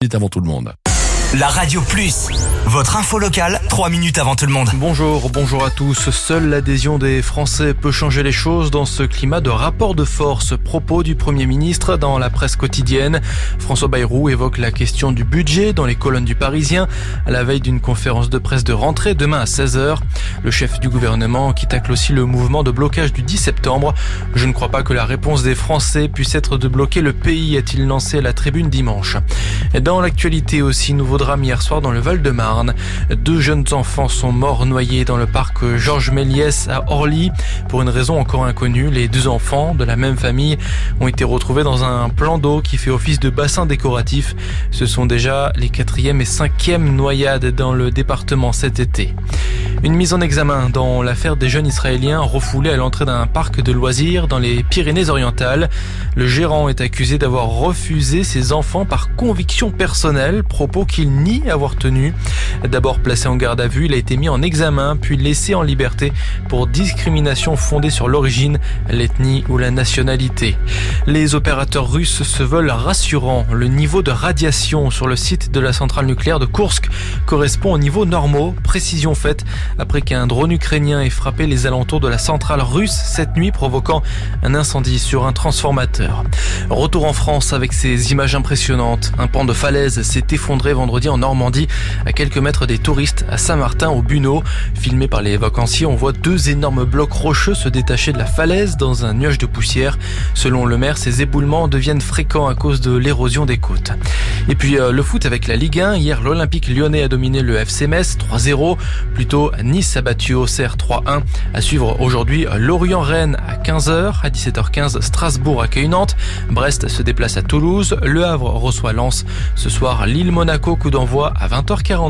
Avant tout le monde. La Radio Plus, votre info locale, 3 minutes avant tout le monde. Bonjour à tous. Seule l'adhésion des Français peut changer les choses dans ce climat de rapport de force. Propos du Premier ministre dans la presse quotidienne. François Bayrou évoque la question du budget dans les colonnes du Parisien à la veille d'une conférence de presse de rentrée demain à 16h. Le chef du gouvernement qui tacle aussi le mouvement de blocage du 10 septembre. Je ne crois pas que la réponse des Français puisse être de bloquer le pays, a-t-il lancé à la tribune dimanche. Dans l'actualité aussi, nouveau drame hier soir dans le Val-de-Marne. 2 jeunes enfants sont morts noyés dans le parc Georges Méliès à Orly. Pour une raison encore inconnue, les 2 enfants de la même famille ont été retrouvés dans un plan d'eau qui fait office de bassin décoratif. Ce sont déjà les 4e et 5e noyades dans le département cet été. Une mise en examen dans l'affaire des jeunes Israéliens refoulés à l'entrée d'un parc de loisirs dans les Pyrénées-Orientales. Le gérant est accusé d'avoir refusé ses enfants par conviction personnelle, propos qu'il nie avoir tenu. D'abord placé en garde à vue, il a été mis en examen, puis laissé en liberté pour discrimination fondée sur l'origine, l'ethnie ou la nationalité. Les opérateurs russes se veulent rassurants. Le niveau de radiation sur le site de la centrale nucléaire de Koursk correspond aux niveaux normaux, précision faite après qu'un drone ukrainien ait frappé les alentours de la centrale russe cette nuit, provoquant un incendie sur un transformateur. Retour en France avec ces images impressionnantes. Un pan de falaise s'est effondré vendredi en Normandie, à quelques mètres des touristes à Saint-Martin au Buneau. Filmé par les vacanciers, on voit 2 énormes blocs rocheux se détacher de la falaise dans un nuage de poussière. Selon le maire, ces éboulements deviennent fréquents à cause de l'érosion des côtes. Et puis le foot avec la Ligue 1. Hier, l'Olympique lyonnais a dominé le FC Metz 3-0. Plus tôt, Nice a battu Auxerre 3-1. À suivre aujourd'hui, Lorient-Rennes à 15h. À 17h15, Strasbourg accueille Nantes. Brest se déplace à Toulouse. Le Havre reçoit Lens. Ce soir, Lille-Monaco, coup d'envoi à 20h40.